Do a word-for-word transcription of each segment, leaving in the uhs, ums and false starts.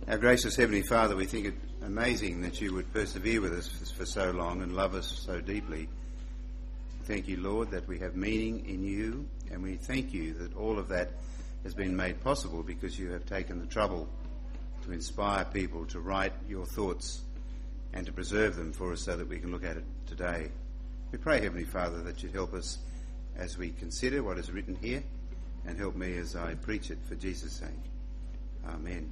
Our gracious Heavenly Father, we think it amazing that you would persevere with us for, for so long and love us so deeply. Thank you, Lord, that we have meaning in you, and we thank you that all of that has been made possible because you have taken the trouble to inspire people to write your thoughts and to preserve them for us so that we can look at it today. We pray, Heavenly Father, that you'd help us as we consider what is written here, and help me as I preach it for Jesus' sake. Amen.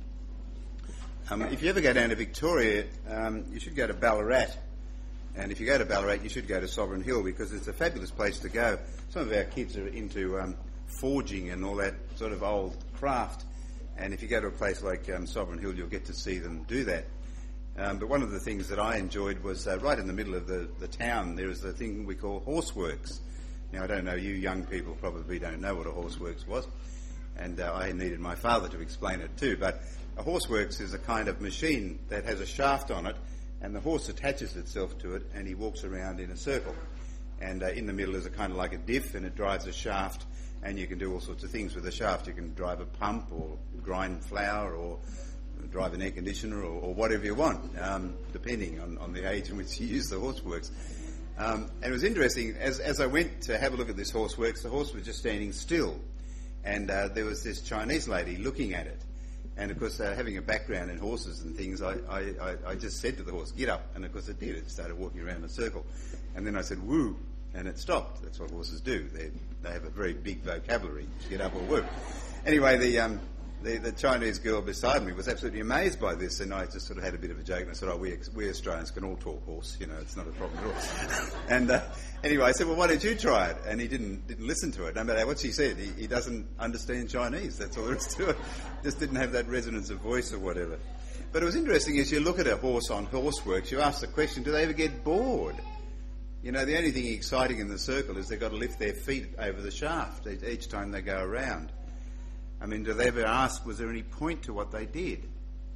Um, if you ever go down to Victoria, um, you should go to Ballarat. And if you go to Ballarat, you should go to Sovereign Hill because it's a fabulous place to go. Some of our kids are into um, forging and all that sort of old craft. And if you go to a place like um, Sovereign Hill, you'll get to see them do that. Um, but one of the things that I enjoyed was uh, right in the middle of the, the town, there is a thing we call Horseworks. Now, I don't know, you young people probably don't know what a Horseworks was. And uh, I needed my father to explain it too. But a Horseworks is a kind of machine that has a shaft on it, and the horse attaches itself to it, and he walks around in a circle. And uh, in the middle is a kind of like a diff, and it drives a shaft, and you can do all sorts of things with the shaft. You can drive a pump, or grind flour, or drive an air conditioner, or, or whatever you want, um, depending on, on the age in which you use the Horseworks. Um, and it was interesting, as, as I went to have a look at this Horseworks, the horse was just standing still, and uh, there was this Chinese lady looking at it. And of course, uh, having a background in horses and things, I, I, I, I just said to the horse, get up. And of course it did. It started walking around in a circle. And then I said, woo. And it stopped. That's what horses do. They they have a very big vocabulary. Get up or woo. Anyway, the, um, the the Chinese girl beside me was absolutely amazed by this. And I just sort of had a bit of a joke. And I said, oh, we, we Australians can all talk horse. You know, it's not a problem at all. and uh, anyway, I said, well, why don't you try it? And he didn't didn't listen to it. No matter what she said, he, he doesn't understand Chinese. That's all there is to it. Just didn't have that resonance of voice or whatever. But it was interesting, as you look at a horse on Horseworks, you ask the question, do they ever get bored? You know, the only thing exciting in the circle is they've got to lift their feet over the shaft each time they go around. I mean, do they ever ask, was there any point to what they did?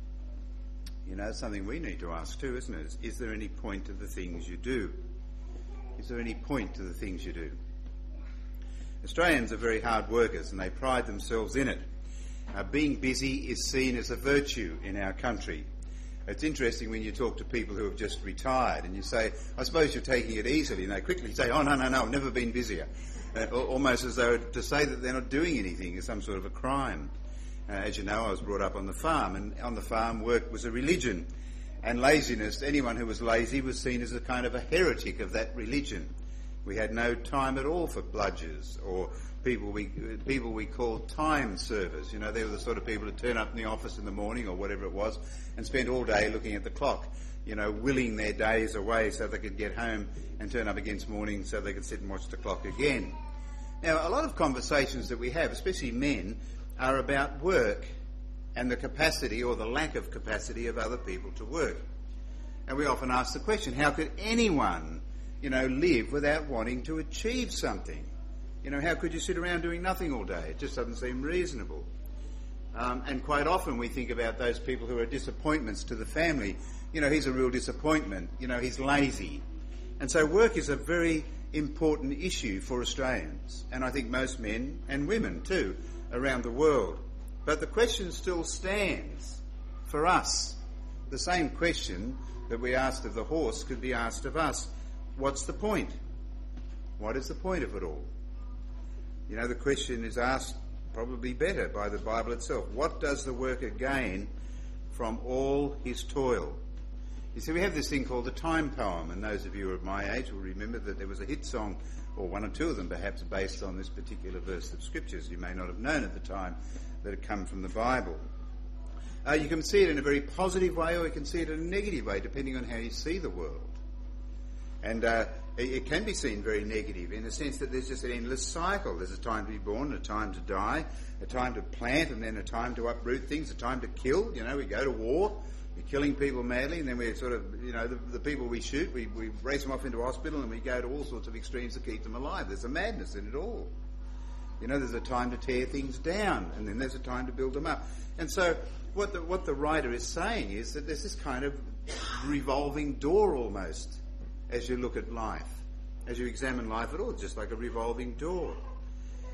You know, it's something we need to ask too, isn't it? Is, is there any point to the things you do? Is there any point to the things you do? Australians are very hard workers and they pride themselves in it. Uh, being busy is seen as a virtue in our country. It's interesting when you talk to people who have just retired and you say, I suppose you're taking it easily, and they quickly say, oh, no, no, no, I've never been busier. Uh, almost as though to say that they're not doing anything is some sort of a crime. Uh, as you know, I was brought up on the farm, and on the farm work was a religion. And laziness, anyone who was lazy was seen as a kind of a heretic of that religion. We had no time at all for bludgers or people we people we called time servers. You know, they were the sort of people who turn up in the office in the morning or whatever it was and spend all day looking at the clock, you know, willing their days away so they could get home and turn up against morning so they could sit and watch the clock again. Now, a lot of conversations that we have, especially men, are about work and the capacity or the lack of capacity of other people to work. And we often ask the question, how could anyone, you know, live without wanting to achieve something? You know, how could you sit around doing nothing all day? It just doesn't seem reasonable. Um, and quite often we think about those people who are disappointments to the family. You know, he's a real disappointment. You know, he's lazy. And so work is a very important issue for Australians, and I think most men and women too around the world. But the question still stands for us. The same question that we asked of the horse could be asked of us. What's the point? What is the point of it all? You know, the question is asked probably better by the Bible itself. What does the worker gain from all his toil? You see, we have this thing called the time poem, and those of you who are of my age will remember that there was a hit song, or one or two of them perhaps, based on this particular verse of Scriptures. You may not have known at the time that it come from the Bible. Uh, you can see it in a very positive way, or you can see it in a negative way, depending on how you see the world. And uh, it, it can be seen very negative in the sense that there's just an endless cycle. There's a time to be born, a time to die, a time to plant, and then a time to uproot things, a time to kill. You know, we go to war, we're killing people madly, and then we're sort of, you know, the, the people we shoot, we, we race them off into hospital, and we go to all sorts of extremes to keep them alive. There's a madness in it all. You know, there's a time to tear things down, and then there's a time to build them up. And so what the, what the writer is saying is that there's this kind of revolving door almost as you look at life, as you examine life at all, just like a revolving door.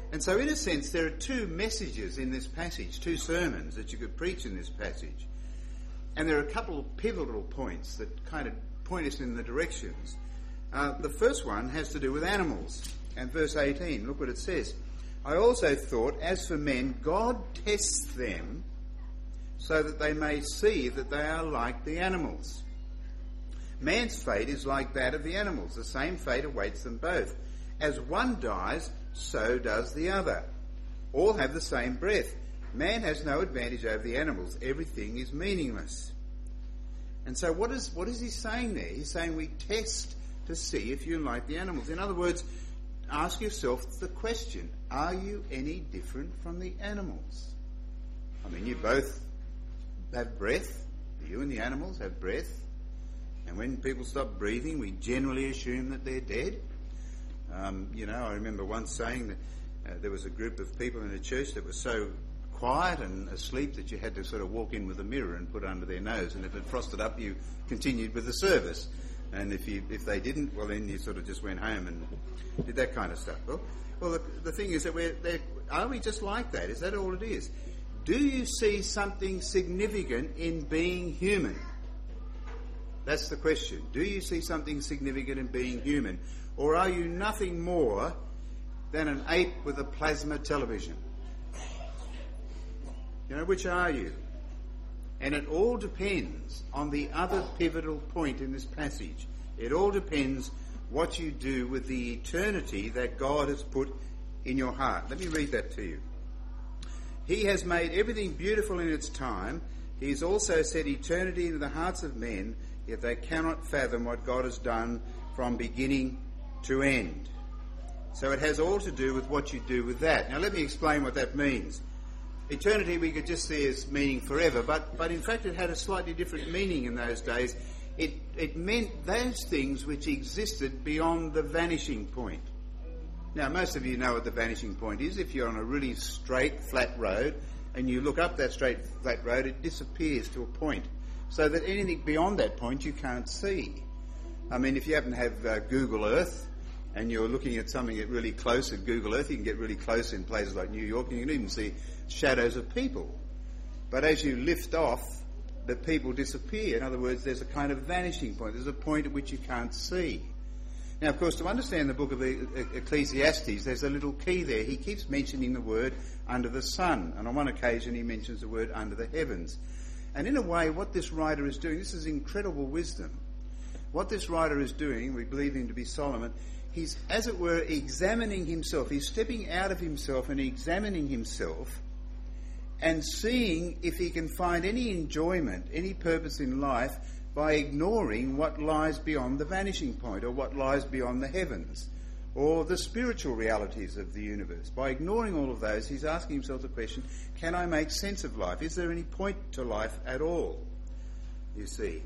And so in a sense there are two messages in this passage, two sermons that you could preach in this passage. And there are a couple of pivotal points that kind of point us in the directions. Uh, the first one has to do with animals. And verse eighteen, look what it says. I also thought, as for men, God tests them so that they may see that they are like the animals. Man's fate is like that of the animals. The same fate awaits them both. As one dies, so does the other. All have the same breath. Man has no advantage over the animals. Everything is meaningless. And so what is what is he saying there? He's saying we test to see if you're like the animals. In other words, ask yourself the question, are you any different from the animals? I mean, you both have breath. You and the animals have breath. And when people stop breathing, we generally assume that they're dead. Um, you know, I remember once saying that uh, there was a group of people in a church that were so quiet and asleep that you had to sort of walk in with a mirror and put it under their nose. And if it frosted up, you continued with the service. And if you if they didn't, well, then you sort of just went home and did that kind of stuff. Well, well the, the thing is that we're are we just like that? Is that all it is? Do you see something significant in being human? That's the question. Do you see something significant in being human? Or are you nothing more than an ape with a plasma television? You know, which are you? And it all depends on the other pivotal point in this passage. It all depends what you do with the eternity that God has put in your heart. Let me read that to you. He has made everything beautiful in its time. He has also set eternity into the hearts of men, yet they cannot fathom what God has done from beginning to end. So it has all to do with what you do with that. Now let me explain what that means. Eternity we could just see as meaning forever, but, but in fact it had a slightly different meaning in those days. It, it meant those things which existed beyond the vanishing point. Now most of you know what the vanishing point is. If you're on a really straight, flat road and you look up that straight, flat road, it disappears to a point, so that anything beyond that point you can't see. I mean, if you happen to have uh, Google Earth and you're looking at something at really close at Google Earth, you can get really close in places like New York and you can even see shadows of people. But as you lift off, the people disappear. In other words, there's a kind of vanishing point. There's a point at which you can't see. Now, of course, to understand the book of Ecclesiastes, there's a little key there. He keeps mentioning the word under the sun, and on one occasion he mentions the word under the heavens. And in a way, what this writer is doing, this is incredible wisdom. What this writer is doing, we believe him to be Solomon, he's, as it were, examining himself. He's stepping out of himself and examining himself and seeing if he can find any enjoyment, any purpose in life by ignoring what lies beyond the vanishing point, or what lies beyond the heavens, or the spiritual realities of the universe. By ignoring all of those, he's asking himself the question, can I make sense of life? Is there any point to life at all? You see.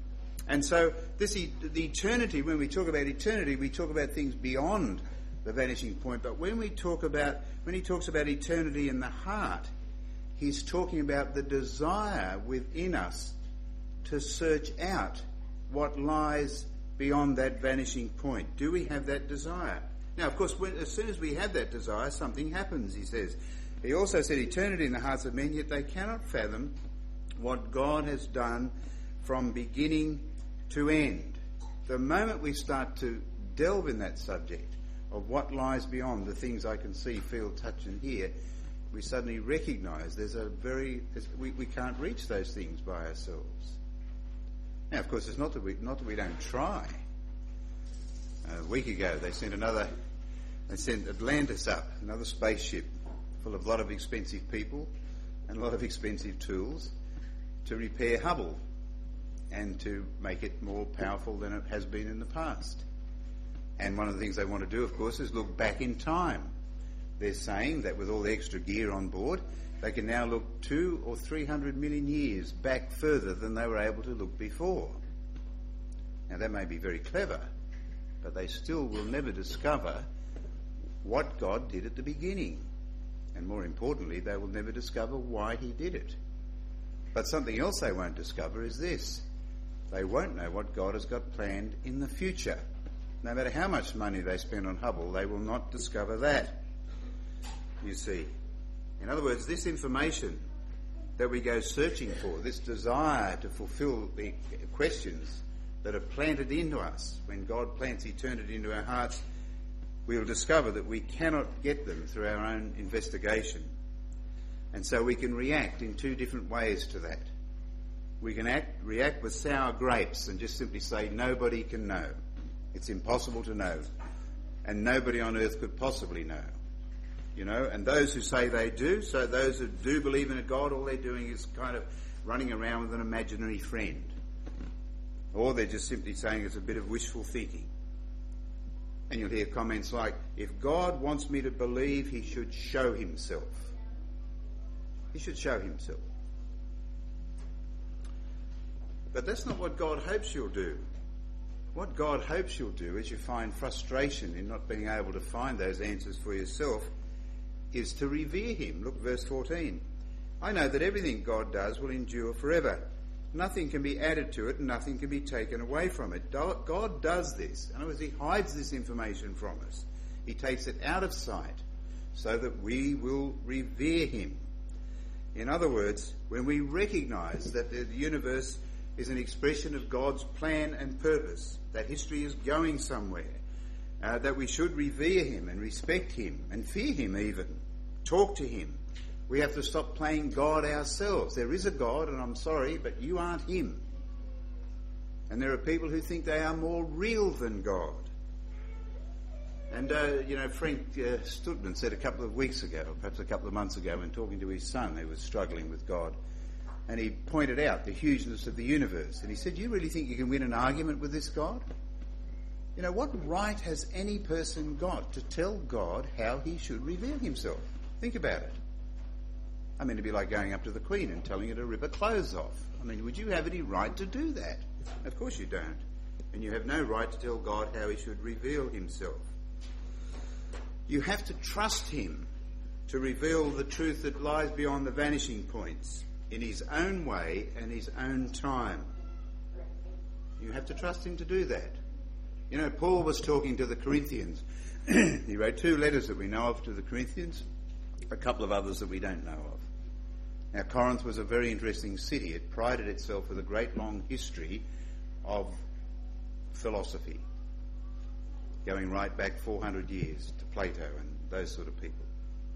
And so this e- the eternity, when we talk about eternity, we talk about things beyond the vanishing point. But when we talk about, when he talks about eternity in the heart, he's talking about the desire within us to search out what lies beyond that vanishing point. Do we have that desire? Now, of course, when, as soon as we have that desire, something happens, he says. He also said eternity in the hearts of men, yet they cannot fathom what God has done from beginning to end. The moment we start to delve in that subject of what lies beyond the things I can see, feel, touch and hear, we suddenly recognise there's a very, there's, we, we can't reach those things by ourselves. Now, of course, it's not that we, not that we don't try. Uh, a week ago, they sent another, they sent Atlantis up, another spaceship full of a lot of expensive people and a lot of expensive tools to repair Hubble and to make it more powerful than it has been in the past. And one of the things they want to do, of course, is look back in time. They're saying that with all the extra gear on board, they can now look two or three hundred million years back further than they were able to look before. Now that may be very clever, but they still will never discover what God did at the beginning. And more importantly, they will never discover why he did it. But something else they won't discover is this. They won't know what God has got planned in the future. No matter how much money they spend on Hubble, they will not discover that. you see. In other words, this information that we go searching for, this desire to fulfill the questions that are planted into us, when God plants eternity into our hearts, we will discover that we cannot get them through our own investigation. And so we can react in two different ways to that. We can act, react with sour grapes and just simply say, nobody can know. It's impossible to know. And nobody on earth could possibly know. You know, and those who say they do, so those who do believe in a God, all they're doing is kind of running around with an imaginary friend. Or they're just simply saying it's a bit of wishful thinking. And you'll hear comments like, if God wants me to believe, he should show himself. He should show himself. But that's not what God hopes you'll do. What God hopes you'll do as you find frustration in not being able to find those answers for yourself is to revere him. Look, verse fourteen. I know that everything God does will endure forever. Nothing can be added to it and nothing can be taken away from it. God does this. In other words, he hides this information from us. He takes it out of sight so that we will revere him. In other words, when we recognise that the universe is an expression of God's plan and purpose, that history is going somewhere, uh, that we should revere him and respect him and fear him even, talk to him. We have to stop playing God ourselves. There is a God, and I'm sorry, but you aren't him. And there are people who think they are more real than God. And, uh, you know, Frank uh, Studman said a couple of weeks ago, or perhaps a couple of months ago, when talking to his son who was struggling with God, and he pointed out the hugeness of the universe. And he said, you really think you can win an argument with this God? You know, what right has any person got to tell God how he should reveal himself? Think about it. I mean, it'd be like going up to the Queen and telling her to rip her clothes off. I mean, would you have any right to do that? Of course you don't. And you have no right to tell God how he should reveal himself. You have to trust him to reveal the truth that lies beyond the vanishing points in his own way and his own time. You have to trust him to do that. You know, Paul was talking to the Corinthians. He wrote two letters that we know of to the Corinthians, a couple of others that we don't know of. Now, Corinth was a very interesting city. It prided itself with a great long history of philosophy, going right back four hundred years to Plato and those sort of people.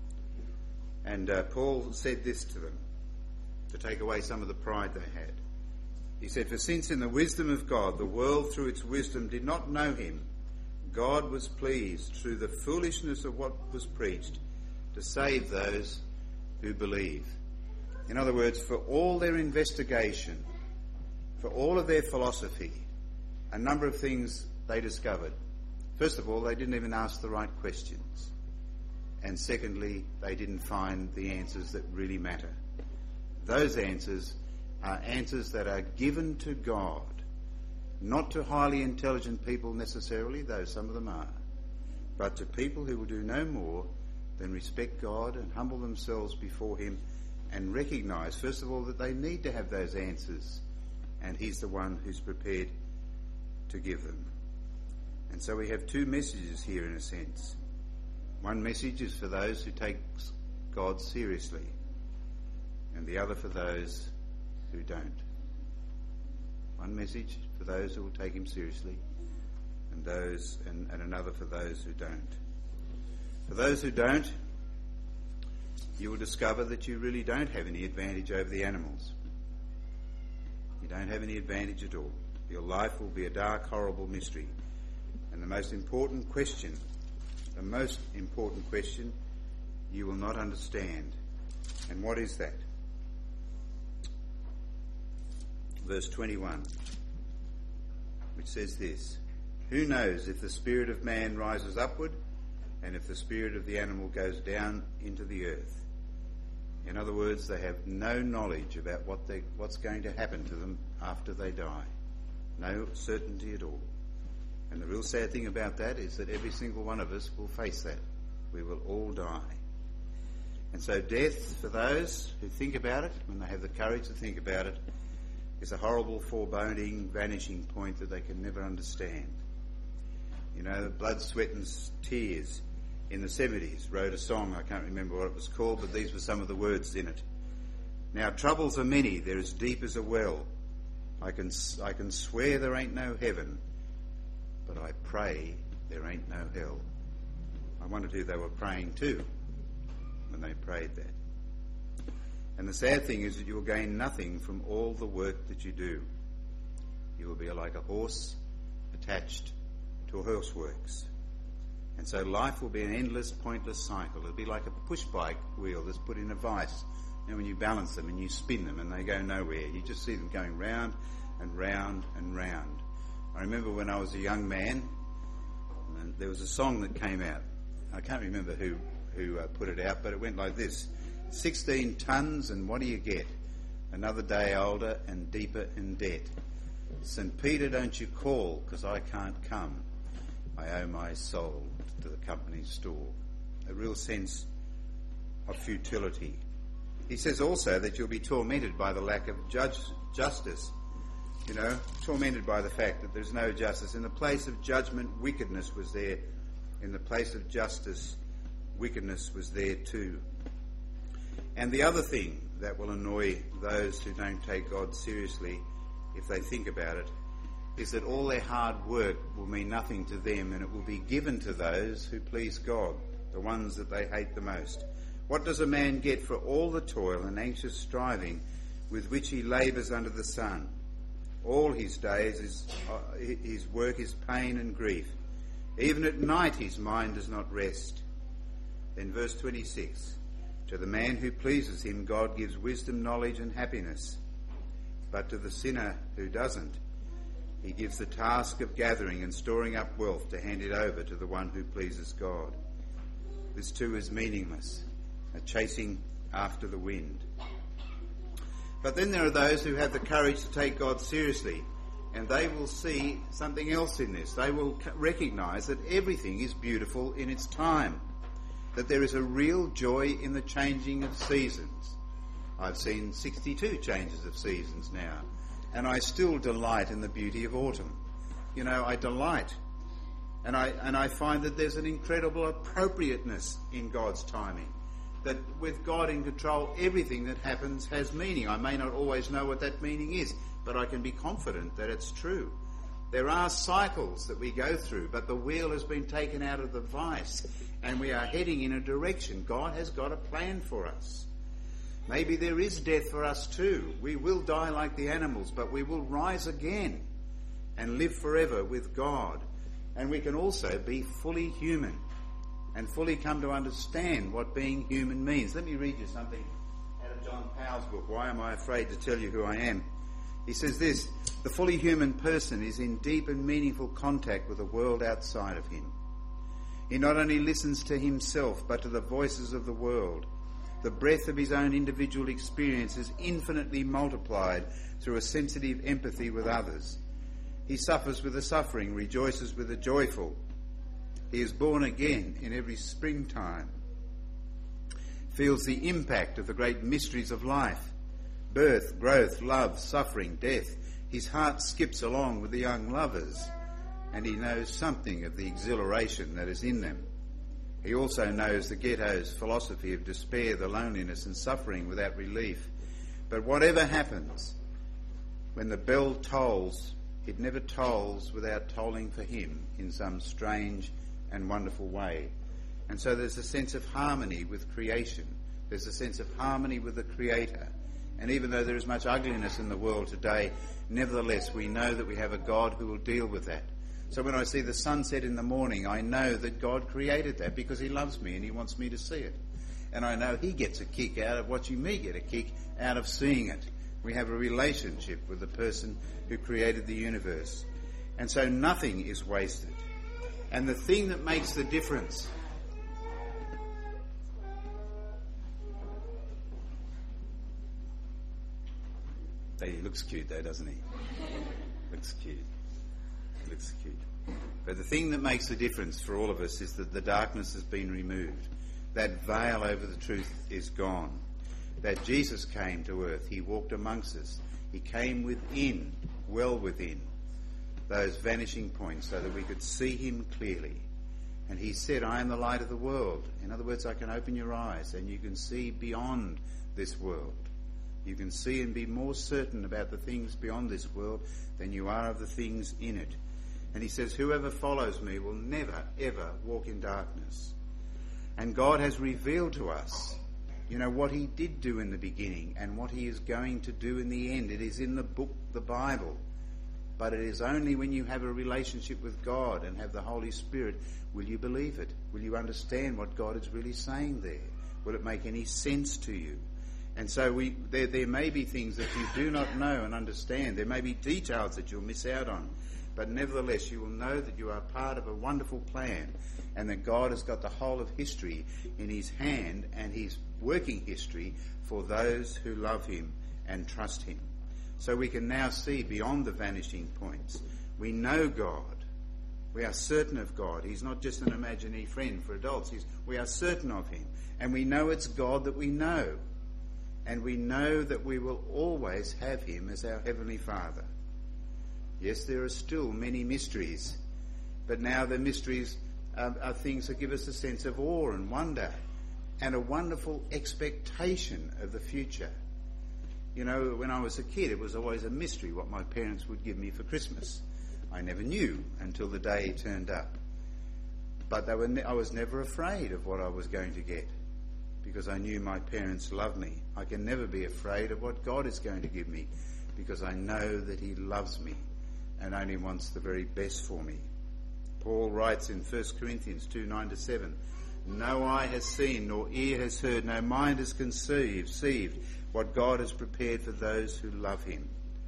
And uh, Paul said this to them, to take away some of the pride they had. He said, for since in the wisdom of God the world through its wisdom did not know him, God was pleased through the foolishness of what was preached to save those who believe. In other words, for all their investigation, for all of their philosophy, a number of things they discovered. First of all, they didn't even ask the right questions. And secondly, they didn't find the answers that really matter. Those answers are answers that are given to God, not to highly intelligent people necessarily, though some of them are, but to people who will do no more than respect God and humble themselves before him and recognise, first of all, that they need to have those answers, and he's the one who's prepared to give them. And so we have two messages here in a sense. One message is for those who take God seriously, and the other for those who don't. One message for those who will take him seriously, and those and, and another for those who don't. For those who don't, you will discover that you really don't have any advantage over the animals. You don't have any advantage at all. Your life will be a dark, horrible mystery. And the most important question, the most important question, you will not understand. And what is that? Verse twenty-one, which says this, who knows if the spirit of man rises upward and if the spirit of the animal goes down into the earth? In other words, they have no knowledge about what they, what's going to happen to them after they die. No certainty at all. And the real sad thing about that is that every single one of us will face that. We will all die. And so death, for those who think about it, when they have the courage to think about it, is a horrible, foreboding, vanishing point that they can never understand. You know, the blood, sweat and tears in the seventies wrote a song, I can't remember what it was called, but these were some of the words in it. Now troubles are many, they're as deep as a well. I can I can swear there ain't no heaven, but I pray there ain't no hell. I wondered who they were praying to when they prayed that. And the sad thing is that you will gain nothing from all the work that you do. You will be like a horse attached to a horseworks. And so life will be an endless, pointless cycle. It'll be like a push bike wheel that's put in a vice. And when you balance them and you spin them and they go nowhere, you just see them going round and round and round. I remember when I was a young man, and there was a song that came out. I can't remember who, who uh, put it out, but it went like this. Sixteen tons and what do you get? Another day older and deeper in debt. Saint Peter, don't you call, 'cause I can't come. I owe my soul to the company store. A real sense of futility. He says also that you'll be tormented by the lack of judge, justice. You know, tormented by the fact that there's no justice. In the place of judgment, wickedness was there. In the place of justice, wickedness was there too. And the other thing that will annoy those who don't take God seriously, if they think about it, is that all their hard work will mean nothing to them, and it will be given to those who please God, the ones that they hate the most. What does a man get for all the toil and anxious striving with which he labours under the sun? All his days, is, uh, his work is pain and grief. Even at night his mind does not rest. Then verse twenty-six, to the man who pleases him, God gives wisdom, knowledge and happiness. But to the sinner who doesn't, he gives the task of gathering and storing up wealth to hand it over to the one who pleases God. This too is meaningless, a chasing after the wind. But then there are those who have the courage to take God seriously, and they will see something else in this. They will recognise that everything is beautiful in its time, that there is a real joy in the changing of seasons. I've seen sixty-two changes of seasons now, and I still delight in the beauty of autumn. You know, I delight. And I and I find that there's an incredible appropriateness in God's timing. That with God in control, everything that happens has meaning. I may not always know what that meaning is, but I can be confident that it's true. There are cycles that we go through, but the wheel has been taken out of the vice, and we are heading in a direction. God has got a plan for us. Maybe there is death for us too. We will die like the animals, but we will rise again and live forever with God. And we can also be fully human and fully come to understand what being human means. Let me read you something out of John Powell's book, Why Am I Afraid to Tell You Who I Am? He says this, the fully human person is in deep and meaningful contact with the world outside of him. He not only listens to himself, but to the voices of the world. The breadth of his own individual experience is infinitely multiplied through a sensitive empathy with others. He suffers with the suffering, rejoices with the joyful. He is born again in every springtime, feels the impact of the great mysteries of life, birth, growth, love, suffering, death. His heart skips along with the young lovers, and he knows something of the exhilaration that is in them. He also knows the ghetto's philosophy of despair, the loneliness and suffering without relief. But whatever happens, when the bell tolls, it never tolls without tolling for him in some strange and wonderful way. And so there's a sense of harmony with creation. There's a sense of harmony with the Creator. And even though there is much ugliness in the world today, nevertheless we know that we have a God who will deal with that. So when I see the sunset in the morning, I know that God created that because he loves me and he wants me to see it. And I know he gets a kick out of watching me get a kick out of seeing it. We have a relationship with the person who created the universe. And so nothing is wasted. And the thing that makes the difference he looks cute though, doesn't he? Looks cute. Looks cute. But the thing that makes the difference for all of us is that the darkness has been removed. That veil over the truth is gone. That Jesus came to earth. He walked amongst us. He came within, well within, those vanishing points so that we could see him clearly. And he said, I am the light of the world. In other words, I can open your eyes and you can see beyond this world. You can see and be more certain about the things beyond this world than you are of the things in it. And he says, whoever follows me will never, ever walk in darkness. And God has revealed to us, you know, what he did do in the beginning and what he is going to do in the end. It is in the book, the Bible. But it is only when you have a relationship with God and have the Holy Spirit will you believe it. Will you understand what God is really saying there? Will it make any sense to you? And so we, there, there may be things that you do not know and understand. There may be details that you'll miss out on. But nevertheless, you will know that you are part of a wonderful plan and that God has got the whole of history in his hand and he's working history for those who love him and trust him. So we can now see beyond the vanishing points. We know God. We are certain of God. He's not just an imaginary friend for adults. He's, we are certain of him. And we know it's God that we know. And we know that we will always have him as our Heavenly Father. Yes, there are still many mysteries. But now the mysteries are, are things that give us a sense of awe and wonder and a wonderful expectation of the future. You know, when I was a kid, it was always a mystery what my parents would give me for Christmas. I never knew until the day it turned up. But they were ne- I was never afraid of what I was going to get because I knew my parents loved me. I can never be afraid of what God is going to give me because I know that he loves me and only wants the very best for me. Paul writes in First Corinthians two, nine to seven, no eye has seen, nor ear has heard, no mind has conceived, conceived what God has prepared for those who love him.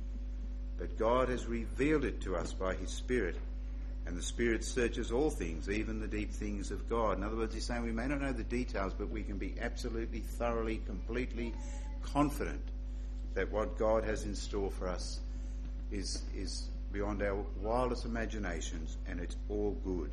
But God has revealed it to us by his Spirit, and the Spirit searches all things, even the deep things of God. In other words, he's saying we may not know the details, but we can be absolutely, thoroughly, completely confident that what God has in store for us is, is beyond our wildest imaginations, and it's all good.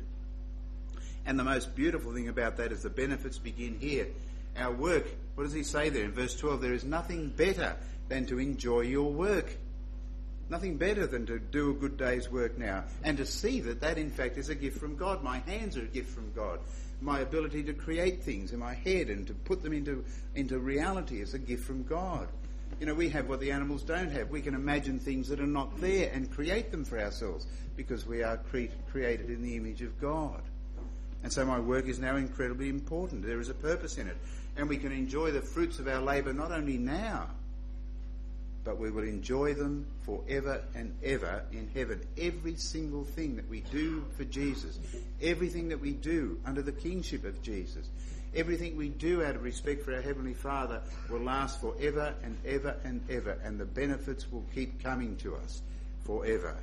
And the most beautiful thing about that is the benefits begin here. Our work, what does he say there in verse twelve? There is nothing better than to enjoy your work. Nothing better than to do a good day's work now and to see that that in fact is a gift from God. My hands are a gift from God. My ability to create things in my head and to put them into, into reality is a gift from God. You know, we have what the animals don't have. We can imagine things that are not there and create them for ourselves because we are cre- created in the image of God. And so my work is now incredibly important. There is a purpose in it. And we can enjoy the fruits of our labour not only now, but we will enjoy them forever and ever in heaven. Every single thing that we do for Jesus, everything that we do under the kingship of Jesus, everything we do out of respect for our Heavenly Father will last forever and ever and ever, and the benefits will keep coming to us forever.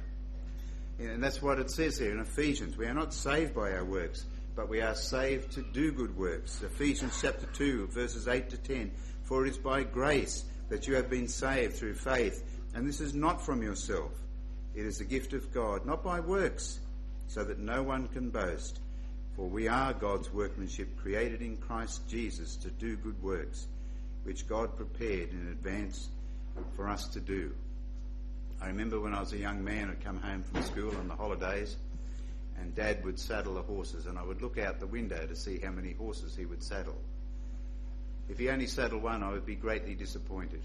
And that's what it says here in Ephesians. We are not saved by our works, but we are saved to do good works. Ephesians chapter two, verses eight to ten. For it is by grace that you have been saved through faith, and this is not from yourself. It is the gift of God, not by works, so that no one can boast. For we are God's workmanship, created in Christ Jesus to do good works, which God prepared in advance for us to do. I remember when I was a young man, I'd come home from school on the holidays, and Dad would saddle the horses, and I would look out the window to see how many horses he would saddle. If he only saddled one, I would be greatly disappointed.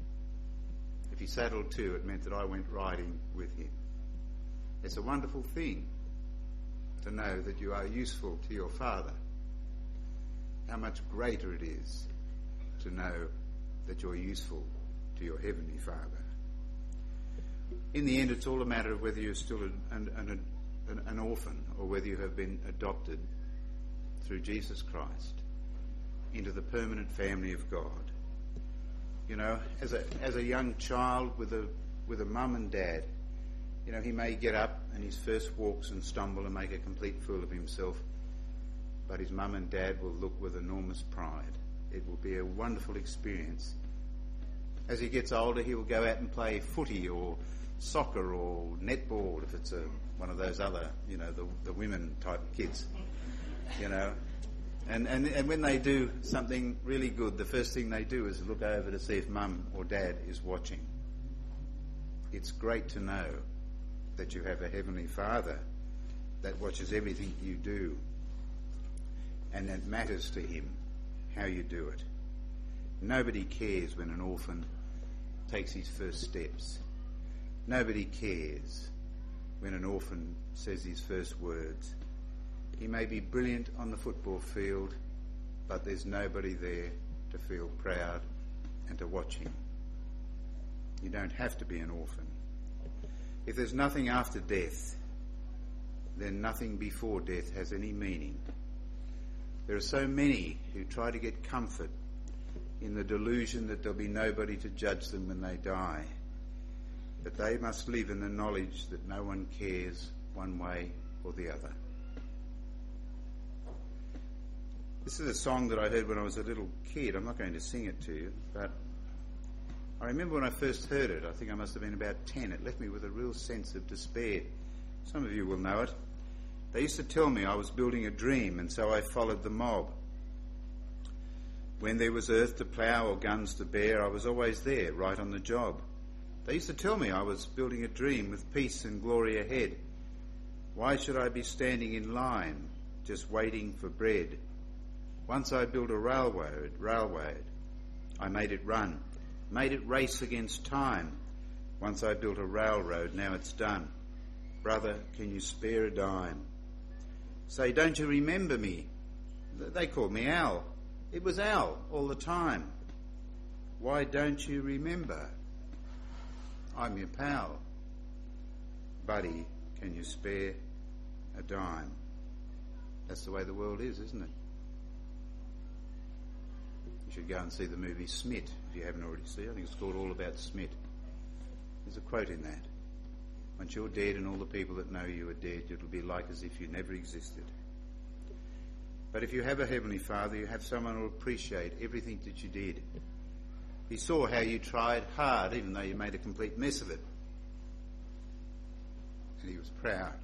If he saddled two, it meant that I went riding with him. It's a wonderful thing to know that you are useful to your Father. How much greater it is to know that you're useful to your Heavenly Father. In the end, it's all a matter of whether you're still an, an, an, an orphan or whether you have been adopted through Jesus Christ into the permanent family of God. You know, as a as a young child with a with a mum and dad, you know, he may get up and his first walks and stumble and make a complete fool of himself, but his mum and dad will look with enormous pride. It will be a wonderful experience. As he gets older, he will go out and play footy or soccer or netball if it's a one of those other, you know, the the women type kids, you know. And, and and when they do something really good, the first thing they do is look over to see if mum or dad is watching. It's great to know that you have a Heavenly Father that watches everything you do. and it matters to him how you do it. Nobody cares when an orphan takes his first steps. Nobody cares when an orphan says his first words. He may be brilliant on the football field, but there's nobody there to feel proud and to watch him. You don't have to be an orphan. If there's nothing after death, then nothing before death has any meaning. There are so many who try to get comfort in the delusion that there'll be nobody to judge them when they die, but they must live in the knowledge that no one cares one way or the other. This is a song that I heard when I was a little kid. I'm not going to sing it to you, but I remember when I first heard it, I think I must have been about ten, it left me with a real sense of despair. Some of you will know it. They used to tell me I was building a dream, and so I followed the mob. When there was earth to plough or guns to bear, I was always there, right on the job. They used to tell me I was building a dream with peace and glory ahead. Why should I be standing in line, just waiting for bread? Once I built a railroad, railroad. I made it run, made it race against time. Once I built a railroad, now it's done. Brother, can you spare a dime? Say, don't you remember me? They called me Al. It was Al all the time. Why don't you remember? I'm your pal. Buddy, can you spare a dime? That's the way the world is, isn't it? You should go and see the movie Smit, if you haven't already seen it. I think it's called All About Smit. There's a quote in that. Once you're dead and all the people that know you are dead, it'll be like as if you never existed. But if you have a Heavenly Father, you have someone who will appreciate everything that you did. He saw how you tried hard, even though you made a complete mess of it. And he was proud.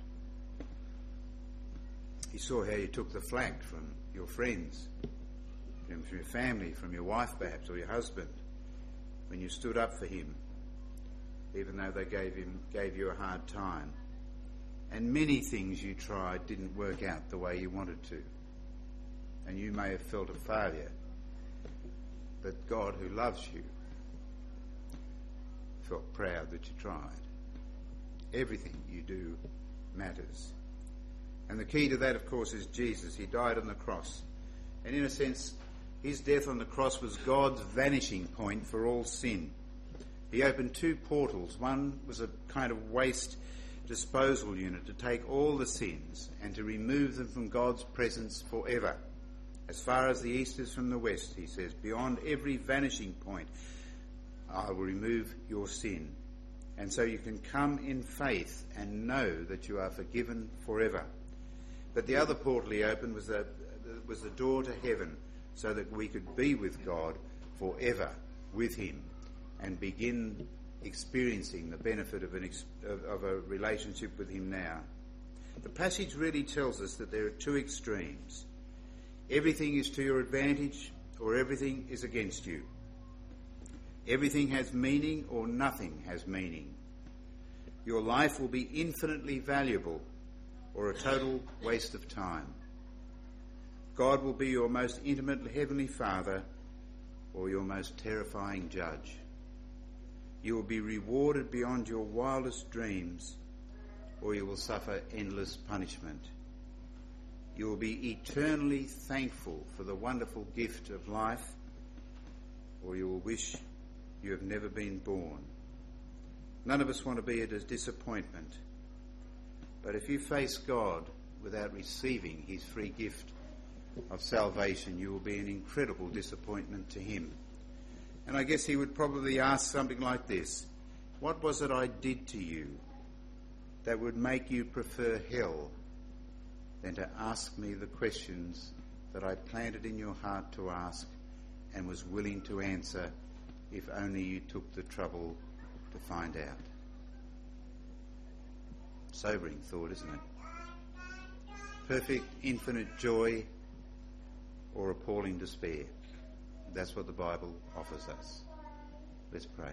He saw how you took the flak from your friends, from your family, from your wife perhaps, or your husband, when you stood up for him, even though they gave him gave you a hard time. And many things you tried didn't work out the way you wanted to. And you may have felt a failure. But God, who loves you, felt proud that you tried. Everything you do matters. And the key to that, of course, is Jesus. He died on the cross. And in a sense, his death on the cross was God's vanishing point for all sin. He opened two portals. One was a kind of waste disposal unit to take all the sins and to remove them from God's presence forever. As far as the east is from the west, he says, beyond every vanishing point, I will remove your sin. And so you can come in faith and know that you are forgiven forever. But the other portal he opened was the, was the door to heaven, so that we could be with God forever with him and begin experiencing the benefit of, an ex- of, of a relationship with him now. The passage really tells us that there are two extremes. Everything is to your advantage or everything is against you. Everything has meaning or nothing has meaning. Your life will be infinitely valuable or a total waste of time. God will be your most intimate Heavenly Father or your most terrifying judge. You will be rewarded beyond your wildest dreams or you will suffer endless punishment. You will be eternally thankful for the wonderful gift of life, or you will wish you have never been born. None of us want to be at a disappointment, but if you face God without receiving his free gift of salvation, you will be an incredible disappointment to him. And I guess he would probably ask something like this: what was it I did to you that would make you prefer hell than to ask me the questions that I planted in your heart to ask and was willing to answer if only you took the trouble to find out? Sobering thought, isn't it? Perfect, infinite joy or appalling despair. That's what the Bible offers us. Let's pray.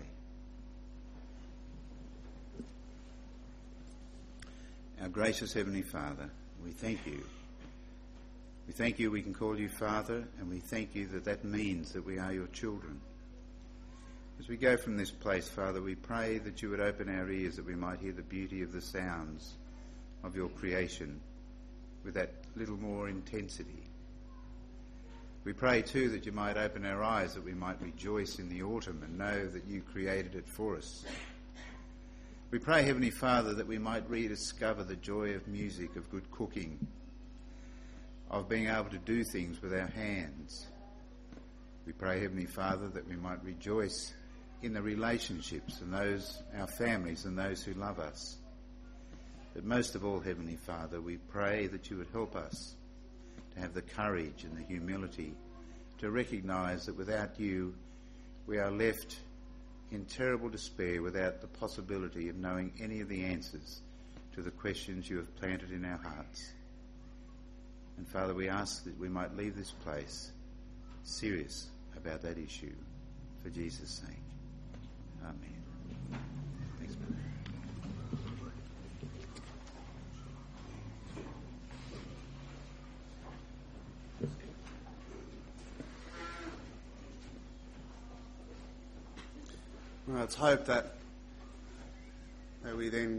Our gracious Heavenly Father, we thank you We thank you we can call you Father, and we thank you that that means that we are your children. As we go from this place, Father, we pray that you would open our ears that we might hear the beauty of the sounds of your creation with that little more intensity. We pray too that you might open our eyes that we might rejoice in the autumn and know that you created it for us. We pray, Heavenly Father, that we might rediscover the joy of music, of good cooking, of being able to do things with our hands. We pray, Heavenly Father, that we might rejoice in the relationships and those, our families and those who love us. But most of all, Heavenly Father, we pray that you would help us to have the courage and the humility to recognise that without you we are left in terrible despair without the possibility of knowing any of the answers to the questions you have planted in our hearts. And Father, we ask that we might leave this place serious about that issue for Jesus' sake. Amen. Thanks, brother. Well, let's hope that, that we then